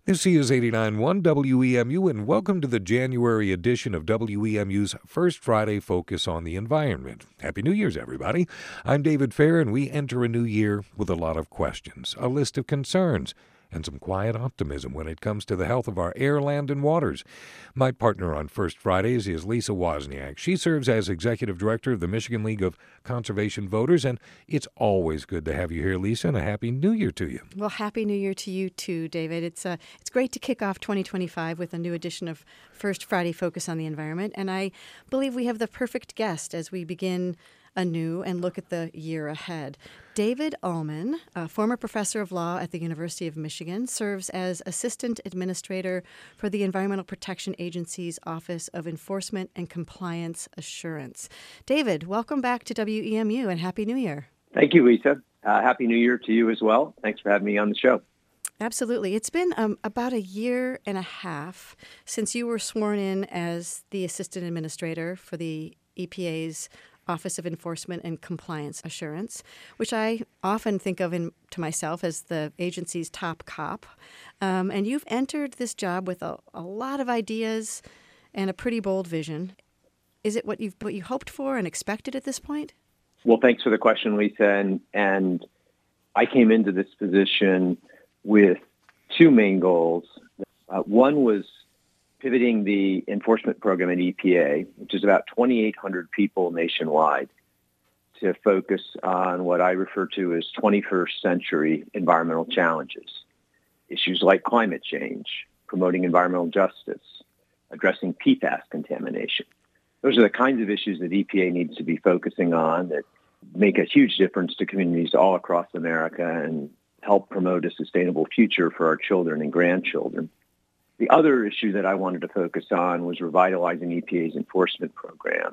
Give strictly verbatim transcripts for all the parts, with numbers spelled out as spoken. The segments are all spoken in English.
This is eighty-nine point one W E M U, and welcome to the January edition of W E M U's First Friday Focus on the Environment. Happy New Year's, everybody. I'm David Fair, and we enter a new year with a lot of questions, a list of concerns, and some quiet optimism when it comes to the health of our air, land, and waters. My partner on First Fridays is Lisa Wozniak. She serves as Executive Director of the Michigan League of Conservation Voters, and it's always good to have you here, Lisa, and a Happy New Year to you. Well, Happy New Year to you too, David. It's uh, it's great to kick off twenty twenty-five with a new edition of First Friday Focus on the Environment, and I believe we have the perfect guest as we begin anew and look at the year ahead. David Ullman, a former professor of law at the University of Michigan, serves as Assistant Administrator for the Environmental Protection Agency's Office of Enforcement and Compliance Assurance. David, welcome back to W E M U and Happy New Year. Thank you, Lisa. Uh, Happy New Year to you as well. Thanks for having me on the show. Absolutely. It's been um, about a year and a half since you were sworn in as the Assistant Administrator for the E P A's Office of Enforcement and Compliance Assurance, which I often think of in, to myself as the agency's top cop. Um, and you've entered this job with a, a lot of ideas and a pretty bold vision. Is it what you've what you hoped for and expected at this point? Well, thanks for the question, Lisa. And, and I came into this position with two main goals. Uh, one was pivoting the enforcement program at E P A, which is about twenty-eight hundred people nationwide, to focus on what I refer to as twenty-first century environmental challenges, issues like climate change, promoting environmental justice, addressing P FAS contamination. Those are the kinds of issues that E P A needs to be focusing on that make a huge difference to communities all across America and help promote a sustainable future for our children and grandchildren. The other issue that I wanted to focus on was revitalizing E P A's enforcement program.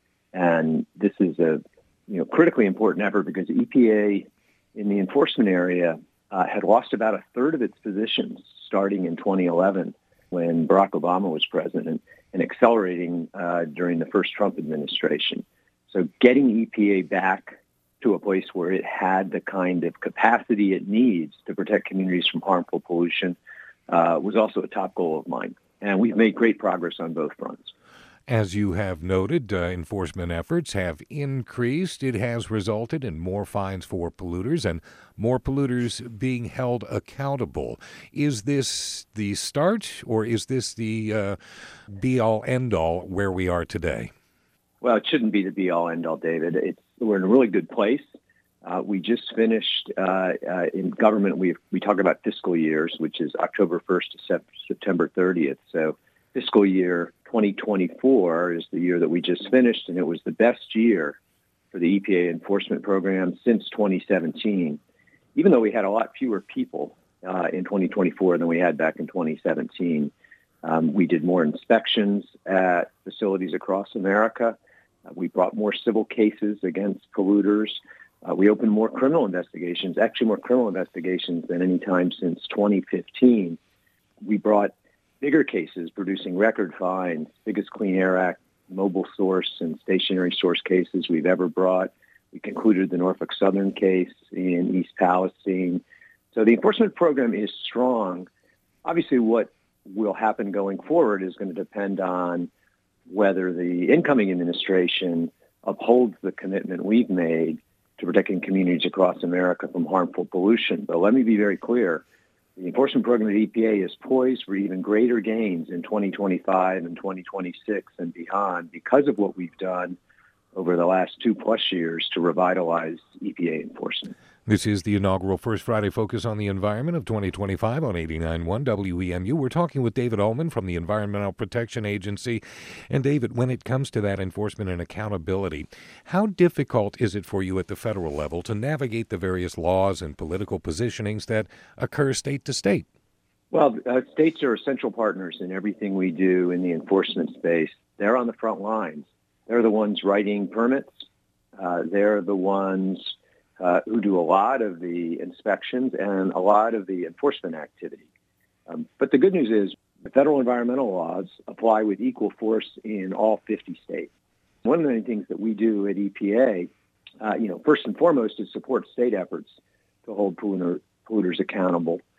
And this is a you know, critically important effort because E P A in the enforcement area uh, had lost about a third of its positions starting in twenty eleven when Barack Obama was president and accelerating uh, during the first Trump administration. So getting E P A back to a place where it had the kind of capacity it needs to protect communities from harmful pollution Uh, was also a top goal of mine. And we've made great progress on both fronts. As you have noted, uh, enforcement efforts have increased. It has resulted in more fines for polluters and more polluters being held accountable. Is this the start, or is this the uh, be-all, end-all where we are today? Well, it shouldn't be the be-all, end-all, David. It's, we're in a really good place. Uh, we just finished uh, uh, in government. We we talk about fiscal years, which is October first to sep- September thirtieth. So fiscal year twenty twenty-four is the year that we just finished, and it was the best year for the E P A enforcement program since twenty seventeen. Even though we had a lot fewer people uh, in twenty twenty-four than we had back in twenty seventeen, um, we did more inspections at facilities across America. Uh, we brought more civil cases against polluters. Uh, we opened more criminal investigations, actually more criminal investigations than any time since twenty fifteen. We brought bigger cases, producing record fines, biggest Clean Air Act, mobile source and stationary source cases we've ever brought. We concluded the Norfolk Southern case in East Palestine. So the enforcement program is strong. Obviously, what will happen going forward is going to depend on whether the incoming administration upholds the commitment we've made to protecting communities across America from harmful pollution. But let me be very clear. The enforcement program at E P A is poised for even greater gains in twenty twenty-five and twenty twenty-six and beyond because of what we've done over the last two plus years to revitalize E P A enforcement. This is the inaugural First Friday Focus on the Environment of twenty twenty-five on eighty-nine point one W E M U. We're talking with David Ullman from the Environmental Protection Agency. And David, when it comes to that enforcement and accountability, how difficult is it for you at the federal level to navigate the various laws and political positionings that occur state to state? Well, uh, states are essential partners in everything we do in the enforcement space. They're on the front lines. They're the ones writing permits. Uh, they're the ones Uh, who do a lot of the inspections and a lot of the enforcement activity. Um, but the good news is the federal environmental laws apply with equal force in all fifty states. One of the things that we do at E P A, uh, you know, first and foremost is support state efforts to hold polluter, polluters accountable. And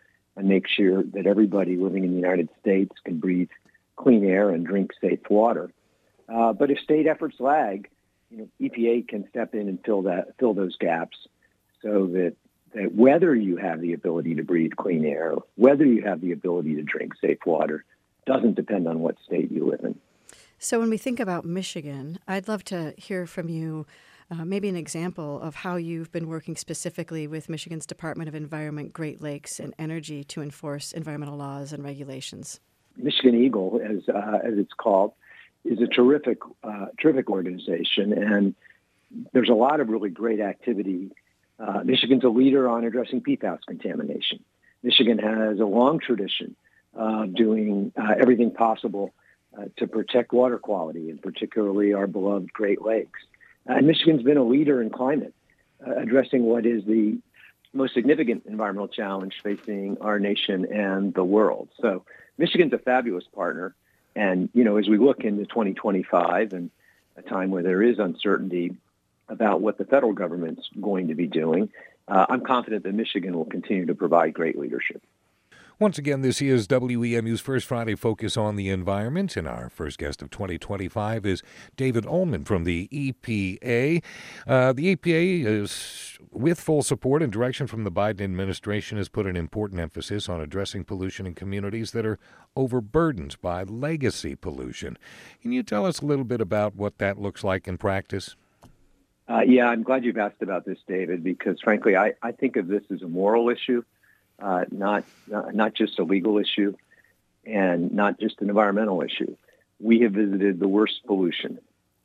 and make sure that everybody living in the United States can breathe clean air and drink safe water. Uh, but if state efforts lag, you know, E P A can step in and fill that fill those gaps, so that that whether you have the ability to breathe clean air, whether you have the ability to drink safe water, doesn't depend on what state you live in. So when we think about Michigan, I'd love to hear from you uh, maybe an example of how you've been working specifically with Michigan's Department of Environment, Great Lakes, and Energy to enforce environmental laws and regulations. Michigan Eagle, as uh, as it's called, is a terrific, uh, terrific organization, and there's a lot of really great activity. Uh, Michigan's a leader on addressing P FAS contamination. Michigan has a long tradition of doing uh, everything possible uh, to protect water quality, and particularly our beloved Great Lakes. Uh, and Michigan's been a leader in climate, uh, addressing what is the most significant environmental challenge facing our nation and the world. So Michigan's a fabulous partner. And, you know, as we look into twenty twenty-five and a time where there is uncertainty about what the federal government's going to be doing, uh, I'm confident that Michigan will continue to provide great leadership. Once again, this is W E M U's First Friday Focus on the Environment, and our first guest of twenty twenty-five is David Ullman from the E P A. Uh, the E P A is, with full support and direction from the Biden administration, has put an important emphasis on addressing pollution in communities that are overburdened by legacy pollution. Can you tell us a little bit about what that looks like in practice? Uh, yeah, I'm glad you've asked about this, David, because frankly, I, I think of this as a moral issue. Uh, not, not not just a legal issue and not just an environmental issue. We have visited the worst pollution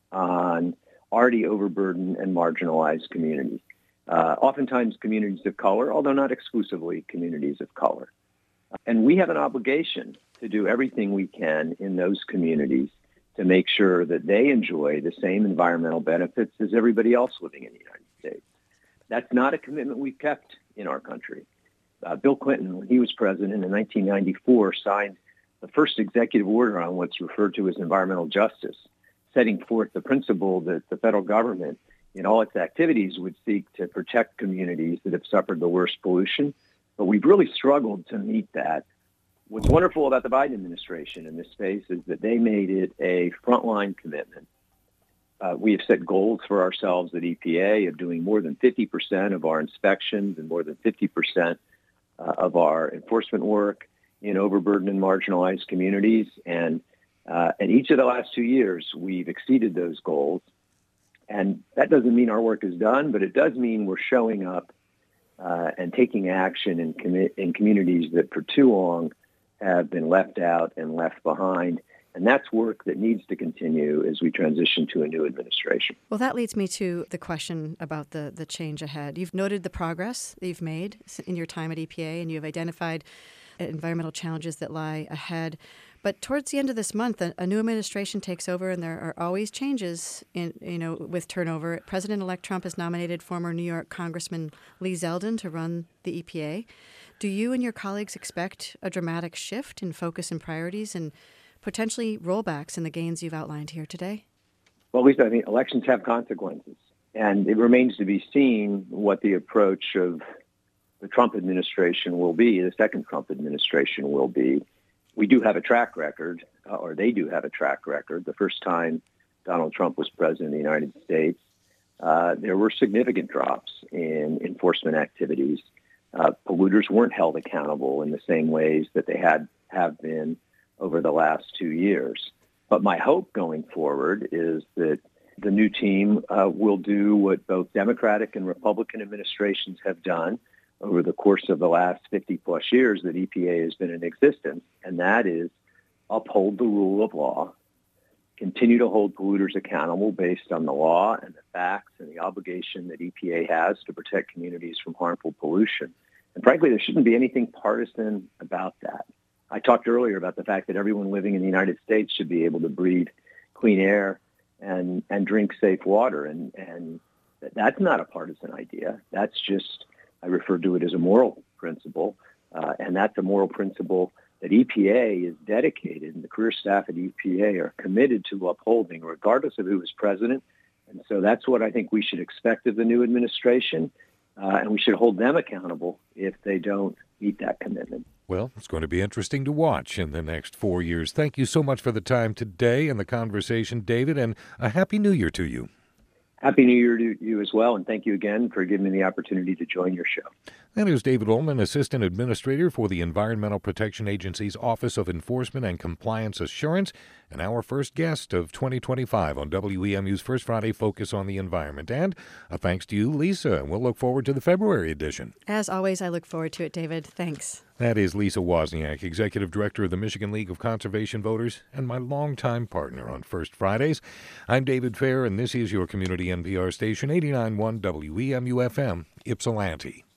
on already overburdened and marginalized communities, uh, oftentimes communities of color, although not exclusively communities of color. And we have an obligation to do everything we can in those communities to make sure that they enjoy the same environmental benefits as everybody else living in the United States. That's not a commitment we've kept in our country. Uh, Bill Clinton, when he was president in nineteen ninety-four, signed the first executive order on what's referred to as environmental justice, setting forth the principle that the federal government, in all its activities, would seek to protect communities that have suffered the worst pollution. But we've really struggled to meet that. What's wonderful about the Biden administration in this space is that they made it a frontline commitment. Uh, we have set goals for ourselves at E P A of doing more than fifty percent of our inspections and more than fifty percent Uh, of our enforcement work in overburdened and marginalized communities. And uh, in each of the last two years, we've exceeded those goals. And that doesn't mean our work is done, but it does mean we're showing up uh, and taking action in, com- in communities that for too long have been left out and left behind. And that's work that needs to continue as we transition to a new administration. Well, that leads me to the question about the, the change ahead. You've noted the progress that you've made in your time at E P A, and you've identified environmental challenges that lie ahead. But towards the end of this month, a, a new administration takes over, and there are always changes in, you know, with turnover. President-elect Trump has nominated former New York Congressman Lee Zeldin to run the E P A. Do you and your colleagues expect a dramatic shift in focus and priorities and potentially rollbacks in the gains you've outlined here today? Well, Lisa, I think elections have consequences, and it remains to be seen what the approach of the Trump administration will be, the second Trump administration will be. We do have a track record, uh, or they do have a track record. The first time Donald Trump was president of the United States, uh, there were significant drops in enforcement activities. Uh, polluters weren't held accountable in the same ways that they had have been over the last two years. But my hope going forward is that the new team uh, will do what both Democratic and Republican administrations have done over the course of the last fifty plus years that E P A has been in existence, and that is uphold the rule of law, continue to hold polluters accountable based on the law and the facts and the obligation that E P A has to protect communities from harmful pollution. And frankly, there shouldn't be anything partisan about that. I talked earlier about the fact that everyone living in the United States should be able to breathe clean air and, and drink safe water. And, and that's not a partisan idea. That's just, I refer to it as a moral principle. Uh, and that's a moral principle that E P A is dedicated, and the career staff at E P A are committed to upholding, regardless of who is president. And so that's what I think we should expect of the new administration. Uh, and we should hold them accountable if they don't meet that commitment. Well, it's going to be interesting to watch in the next four years. Thank you so much for the time today and the conversation, David, and a Happy New Year to you. Happy New Year to you as well, and thank you again for giving me the opportunity to join your show. That is David Ullman, Assistant Administrator for the Environmental Protection Agency's Office of Enforcement and Compliance Assurance, and our first guest of twenty twenty-five on W E M U's First Friday Focus on the Environment. And a thanks to you, Lisa, and we'll look forward to the February edition. As always, I look forward to it, David. Thanks. That is Lisa Wozniak, Executive Director of the Michigan League of Conservation Voters, and my longtime partner on First Fridays. I'm David Fair, and this is your community N P R station, eighty-nine point one W E M U F M, Ypsilanti.